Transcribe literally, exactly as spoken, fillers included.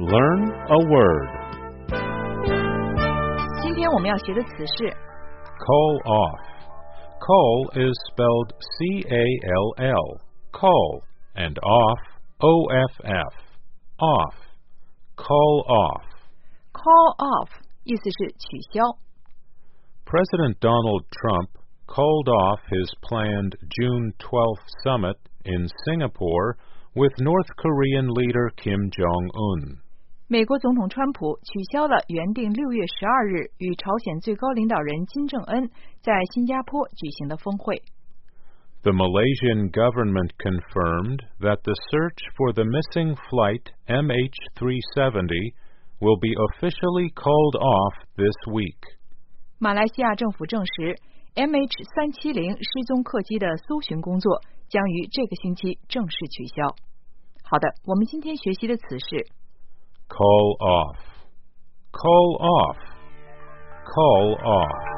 Learn a word. 今天我们要学的词是 Call off. Call is spelled C A L L. Call. And off, O F F. Off. Call off. call off 意思是取消。 President Donald Trump called off his planned June twelfth summit in Singapore with North Korean leader Kim Jong-un. 美国总统川普取消了原定六月十二日与朝鲜最高领导人金正恩在新加坡举行的峰会。 The Malaysian government confirmed that the search for the missing flight M H three seventy will be officially called off this week. 马来西亚政府证实 M H 三七零失踪客机的搜寻工作将于这个星期正式取消。好的，我们今天学习的词是 Call off. Call off. Call off.